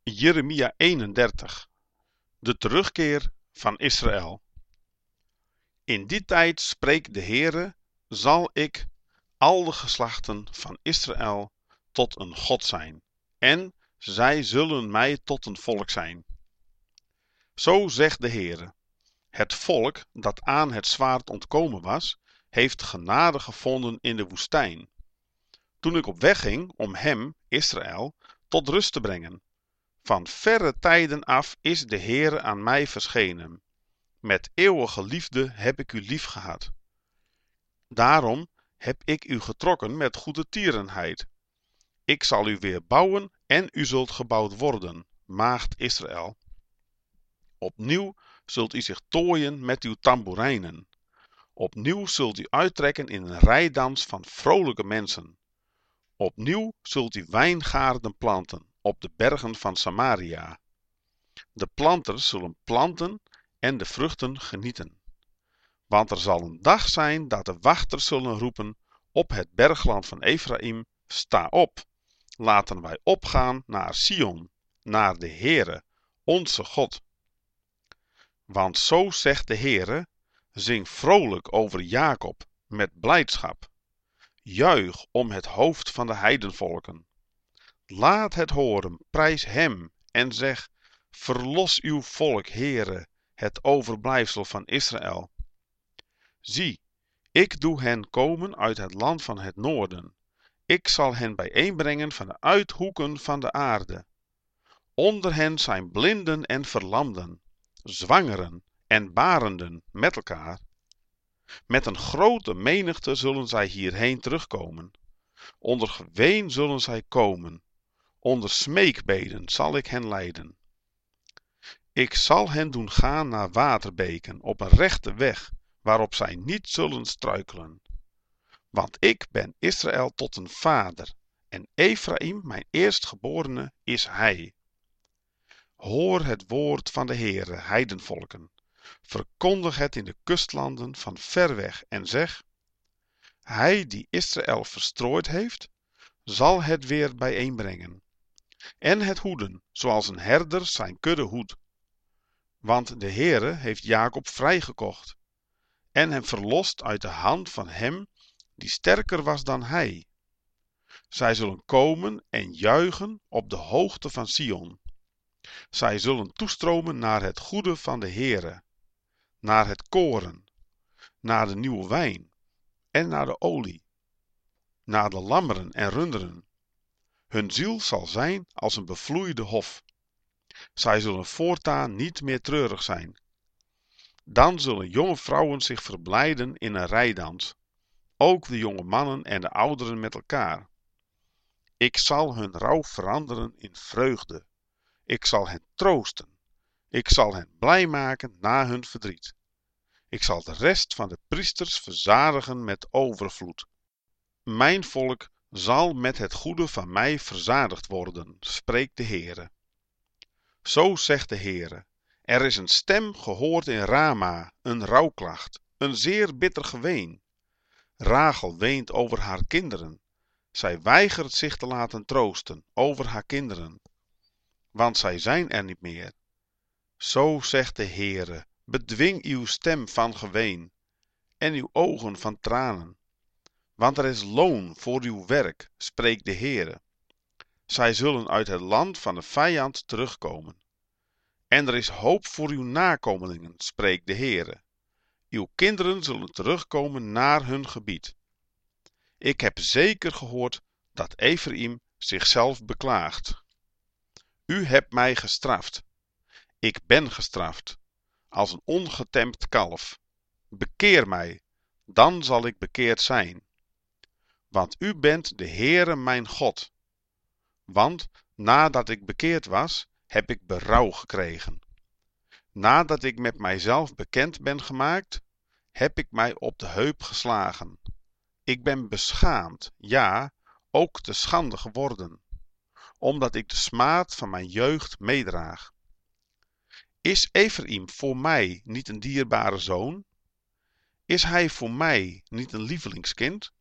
Jeremia 31. De terugkeer van Israël. In die tijd spreekt de Heere, zal ik al de geslachten van Israël tot een God zijn, en zij zullen mij tot een volk zijn. Zo zegt de Heere: het volk dat aan het zwaard ontkomen was, heeft genade gevonden in de woestijn, toen ik op weg ging om hem, Israël, tot rust te brengen. Van verre tijden af is de Heere aan mij verschenen. Met eeuwige liefde heb ik u lief gehad. Daarom heb ik u getrokken met goede tierenheid. Ik zal u weer bouwen en u zult gebouwd worden, maagd Israël. Opnieuw zult u zich tooien met uw tamboerijnen. Opnieuw zult u uittrekken in een rijdans van vrolijke mensen. Opnieuw zult u wijngaarden planten op de bergen van Samaria. De planters zullen planten en de vruchten genieten. Want er zal een dag zijn dat de wachters zullen roepen op het bergland van Efraïm: sta op, laten wij opgaan naar Sion, naar de Heere, onze God. Want zo zegt de Heere: zing vrolijk over Jacob met blijdschap. Juich om het hoofd van de heidenvolken. Laat het horen, prijs hem en zeg: verlos uw volk, Heere, het overblijfsel van Israël. Zie, ik doe hen komen uit het land van het noorden. Ik zal hen bijeenbrengen van de uithoeken van de aarde. Onder hen zijn blinden en verlamden, zwangeren en barenden met elkaar. Met een grote menigte zullen zij hierheen terugkomen. Onder geween zullen zij komen. Onder smeekbeden zal ik hen leiden. Ik zal hen doen gaan naar waterbeken op een rechte weg, waarop zij niet zullen struikelen. Want ik ben Israël tot een vader, en Efraïm, mijn eerstgeborene, is hij. Hoor het woord van de Heere, heidenvolken. Verkondig het in de kustlanden van ver weg en zeg: hij die Israël verstrooid heeft, zal het weer bijeenbrengen. En het hoeden, zoals een herder zijn kudde hoedt. Want de Heere heeft Jacob vrijgekocht en hem verlost uit de hand van hem die sterker was dan hij. Zij zullen komen en juichen op de hoogte van Sion. Zij zullen toestromen naar het goede van de Heere, naar het koren, naar de nieuwe wijn en naar de olie, naar de lammeren en runderen. Hun ziel zal zijn als een bevloeide hof. Zij zullen voortaan niet meer treurig zijn. Dan zullen jonge vrouwen zich verblijden in een rijdans, ook de jonge mannen en de ouderen met elkaar. Ik zal hun rouw veranderen in vreugde. Ik zal hen troosten. Ik zal hen blij maken na hun verdriet. Ik zal de rest van de priesters verzadigen met overvloed. Mijn volk zal met het goede van mij verzadigd worden, spreekt de Heere. Zo zegt de Heere: er is een stem gehoord in Rama, een rouwklacht, een zeer bitter geween. Rachel weent over haar kinderen. Zij weigert zich te laten troosten over haar kinderen, want zij zijn er niet meer. Zo zegt de Heere: bedwing uw stem van geween en uw ogen van tranen. Want er is loon voor uw werk, spreekt de Heere. Zij zullen uit het land van de vijand terugkomen. En er is hoop voor uw nakomelingen, spreekt de Heere. Uw kinderen zullen terugkomen naar hun gebied. Ik heb zeker gehoord dat Efraïm zichzelf beklaagt. U hebt mij gestraft. Ik ben gestraft, als een ongetemd kalf. Bekeer mij, dan zal ik bekeerd zijn. Want u bent de Heere mijn God. Want nadat ik bekeerd was, heb ik berouw gekregen. Nadat ik met mijzelf bekend ben gemaakt, heb ik mij op de heup geslagen. Ik ben beschaamd, ja, ook te schande geworden, omdat ik de smaad van mijn jeugd meedraag. Is Efraïm voor mij niet een dierbare zoon? Is hij voor mij niet een lievelingskind?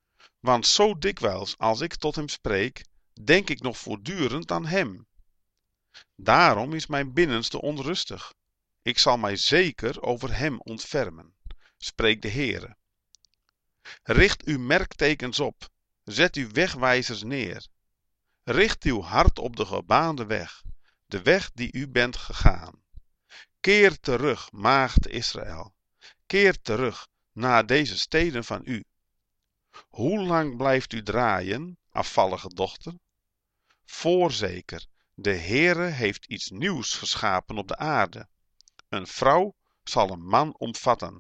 Want zo dikwijls als ik tot hem spreek, denk ik nog voortdurend aan hem. Daarom is mijn binnenste onrustig. Ik zal mij zeker over hem ontfermen, spreekt de Heere. Richt uw merktekens op, zet uw wegwijzers neer. Richt uw hart op de gebaande weg, de weg die u bent gegaan. Keer terug, maagd Israël, keer terug naar deze steden van u. Hoe lang blijft u draaien, afvallige dochter? Voorzeker, de Heere heeft iets nieuws geschapen op de aarde. Een vrouw zal een man omvatten.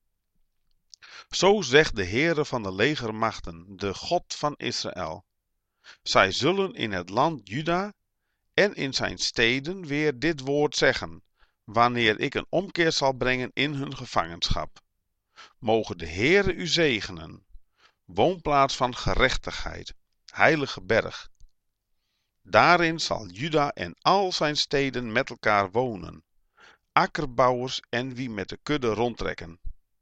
Zo zegt de Heere van de legermachten, de God van Israël. Zij zullen in het land Juda en in zijn steden weer dit woord zeggen, wanneer ik een omkeer zal brengen in hun gevangenschap. Mogen de Heere u zegenen, woonplaats van gerechtigheid, heilige berg. Daarin zal Juda en al zijn steden met elkaar wonen, akkerbouwers en wie met de kudde rondtrekken.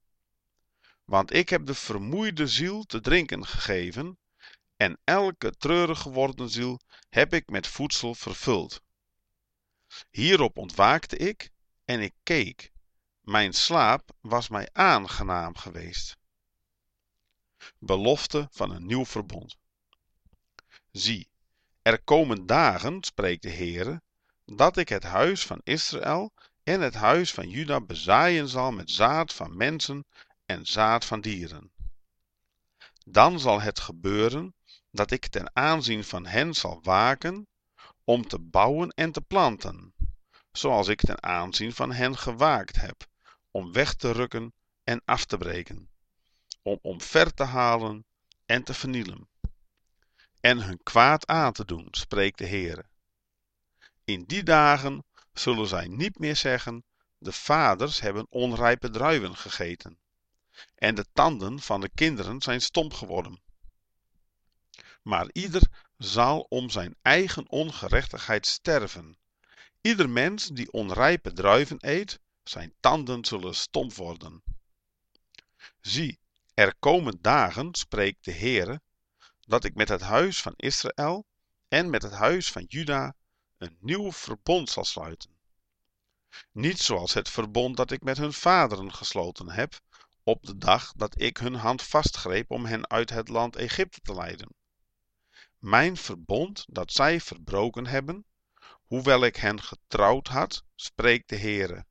Want ik heb de vermoeide ziel te drinken gegeven, en elke treurig geworden ziel heb ik met voedsel vervuld. Hierop ontwaakte ik, en ik keek. Mijn slaap was mij aangenaam geweest. Belofte van een nieuw verbond. Zie, er komen dagen, spreekt de Heere, dat ik het huis van Israël en het huis van Juda bezaaien zal met zaad van mensen en zaad van dieren. Dan zal het gebeuren dat ik ten aanzien van hen zal waken om te bouwen en te planten, zoals ik ten aanzien van hen gewaakt heb, om weg te rukken en af te breken, om omver te halen en te vernielen, en hun kwaad aan te doen, spreekt de Heere. In die dagen zullen zij niet meer zeggen, de vaders hebben onrijpe druiven gegeten, en de tanden van de kinderen zijn stomp geworden. Maar ieder zal om zijn eigen ongerechtigheid sterven. Ieder mens die onrijpe druiven eet, zijn tanden zullen stomp worden. Zie, er komen dagen, spreekt de Heere, dat ik met het huis van Israël en met het huis van Juda een nieuw verbond zal sluiten. Niet zoals het verbond dat ik met hun vaderen gesloten heb, op de dag dat ik hun hand vastgreep om hen uit het land Egypte te leiden. Mijn verbond dat zij verbroken hebben, hoewel ik hen getrouwd had, spreekt de Heere.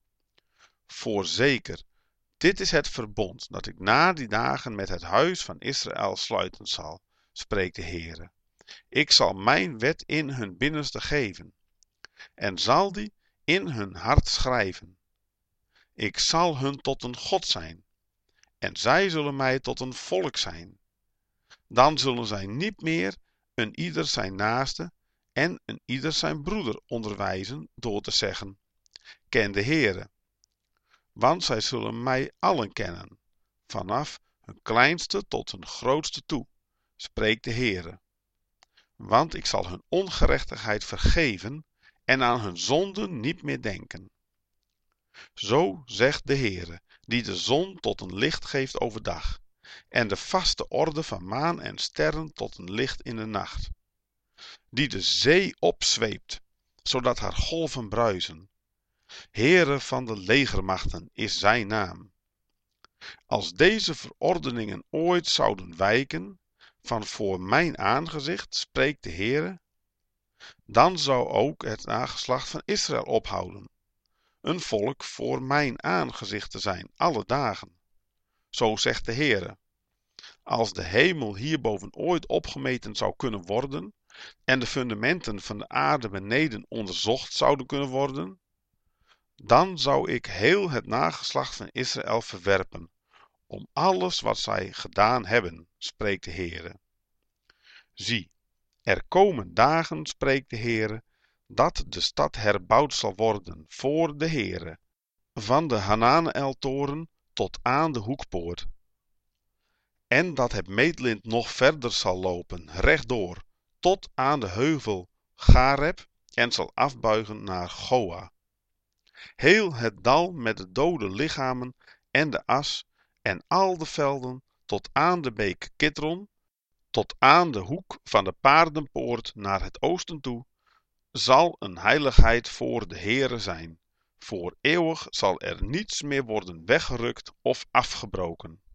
Voorzeker, dit is het verbond dat ik na die dagen met het huis van Israël sluiten zal, spreekt de Heere. Ik zal mijn wet in hun binnenste geven, en zal die in hun hart schrijven. Ik zal hun tot een God zijn, en zij zullen mij tot een volk zijn. Dan zullen zij niet meer een ieder zijn naaste en een ieder zijn broeder onderwijzen door te zeggen, ken de Heere. Want zij zullen mij allen kennen, vanaf hun kleinste tot hun grootste toe, spreekt de Heere. Want ik zal hun ongerechtigheid vergeven en aan hun zonden niet meer denken. Zo zegt de Heere, die de zon tot een licht geeft overdag, en de vaste orde van maan en sterren tot een licht in de nacht. Die de zee opzweept, zodat haar golven bruisen. Heere van de legermachten is zijn naam. Als deze verordeningen ooit zouden wijken van voor mijn aangezicht, spreekt de Heere, dan zou ook het nageslacht van Israël ophouden, een volk voor mijn aangezicht te zijn alle dagen. Zo zegt de Heere. Als de hemel hierboven ooit opgemeten zou kunnen worden en de fundamenten van de aarde beneden onderzocht zouden kunnen worden, dan zou ik heel het nageslacht van Israël verwerpen, om alles wat zij gedaan hebben, spreekt de Heere. Zie, er komen dagen, spreekt de Heere, dat de stad herbouwd zal worden voor de Heere, van de Hananeeltoren tot aan de hoekpoort. En dat het meetlint nog verder zal lopen, rechtdoor, tot aan de heuvel Gareb en zal afbuigen naar Goa. Heel het dal met de dode lichamen en de as en al de velden tot aan de beek Kidron, tot aan de hoek van de paardenpoort naar het oosten toe, zal een heiligheid voor de Heere zijn. Voor eeuwig zal er niets meer worden weggerukt of afgebroken.